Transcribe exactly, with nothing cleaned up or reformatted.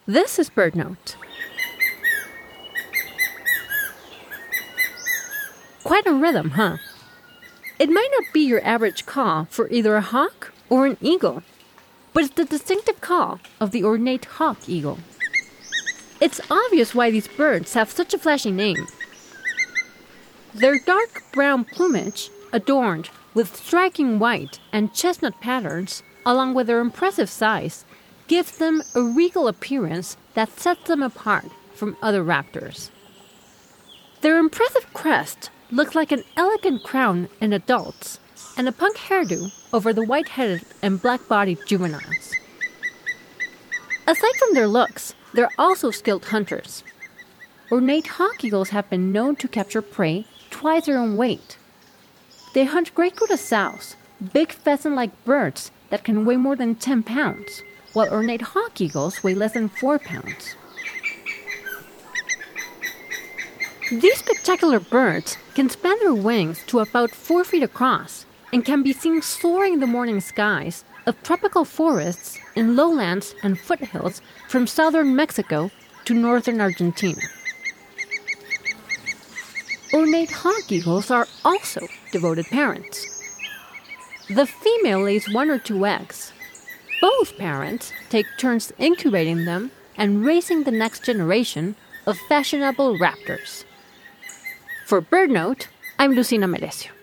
This is BirdNote. Quite a rhythm, huh? It might not be your average call for either a hawk or an eagle, but it's the distinctive call of the ornate hawk eagle. It's obvious why these birds have such a flashy name. Their dark brown plumage, adorned with striking white and chestnut patterns, along with their impressive size, gives them a regal appearance that sets them apart from other raptors. Their impressive crest looks like an elegant crown in adults and a punk hairdo over the white-headed and black-bodied juveniles. Aside from their looks, they're also skilled hunters. Ornate hawk eagles have been known to capture prey twice their own weight. They hunt great sows, big pheasant-like birds that can weigh more than ten pounds, while ornate hawk eagles weigh less than four pounds. These spectacular birds can span their wings to about four feet across and can be seen soaring in the morning skies of tropical forests in lowlands and foothills from southern Mexico to northern Argentina. Ornate hawk eagles are also devoted parents. The female lays one or two eggs. Both parents take turns incubating them and raising the next generation of fashionable raptors. For BirdNote, I'm Lucina Merecio.